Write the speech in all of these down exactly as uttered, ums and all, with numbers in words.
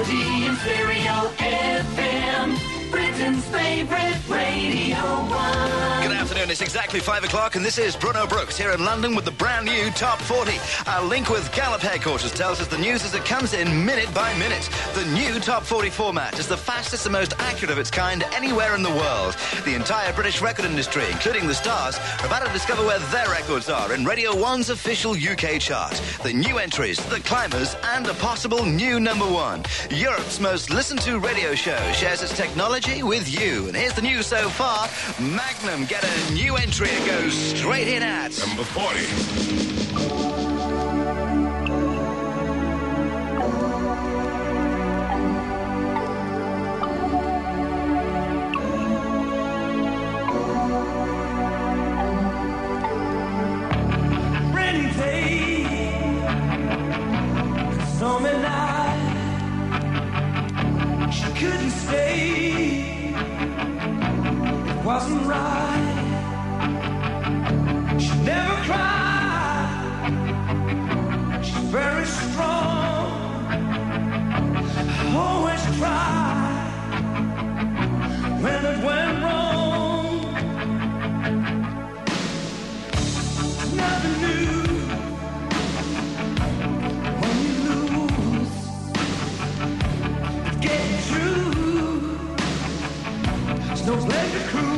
Melody in stereo F M, Britain's favourite Radio one. Good afternoon, it's exactly five o'clock and this is Bruno Brooks here in London with the brand new Top forty. Our link with Gallup headquarters tells us the news as it comes in minute by minute. The new Top forty format is the fastest and most accurate of its kind anywhere in the world. The entire British record industry, including the stars, are about to discover where their records are in Radio one's official U K chart. The new entries, the climbers, and a possible new number one. Europe's most listened to radio show shares its technology with you. And here's the news so far. Magnum get a new entry and goes straight in at number forty. Wasn't right. She never cried. She's very strong. I always tried when it went wrong. Never knew when you lose, it's getting through. There's no place to cruise.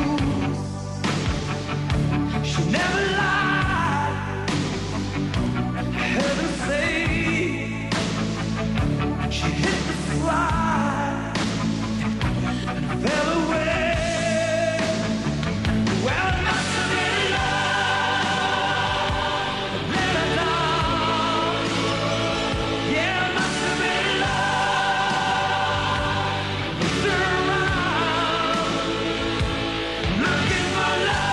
She never lied. Heaven sake, she hit the slide and fell away. Well, it must have been love that let her down. Yeah, it must have been love that threw her around, looking for love.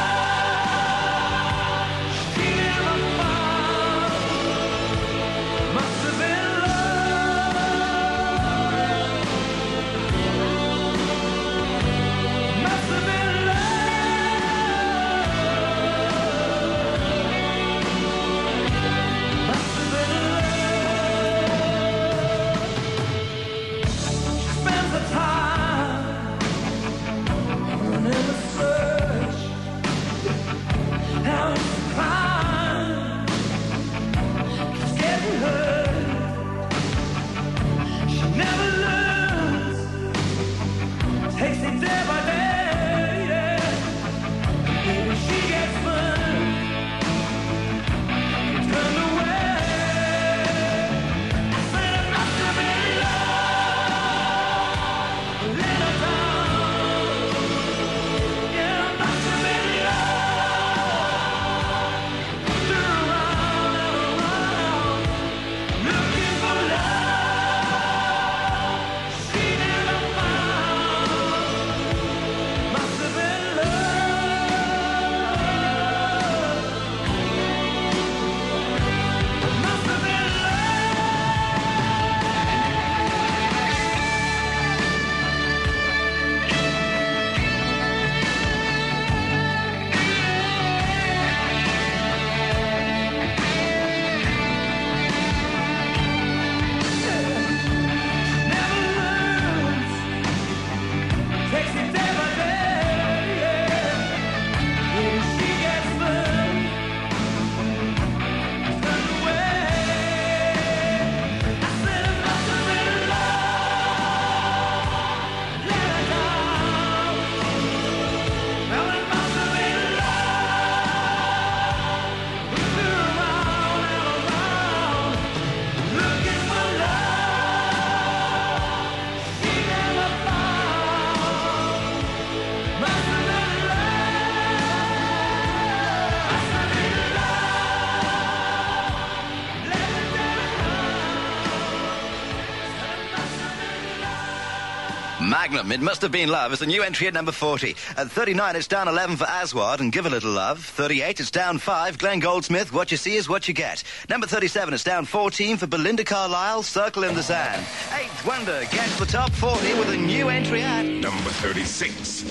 Magnum, It Must Have Been Love, is the new entry at number forty. At thirty-nine, it's down eleven for Aswad and Give a Little Love. thirty-eight, it's down five, Glenn Goldsmith, What You See Is What You Get. Number thirty-seven, it's down fourteen for Belinda Carlisle, Circle in the Sand. Eighth Wonder gets the top forty with a new entry at number thirty-six.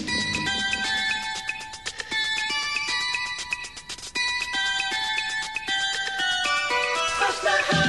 Cross my heart.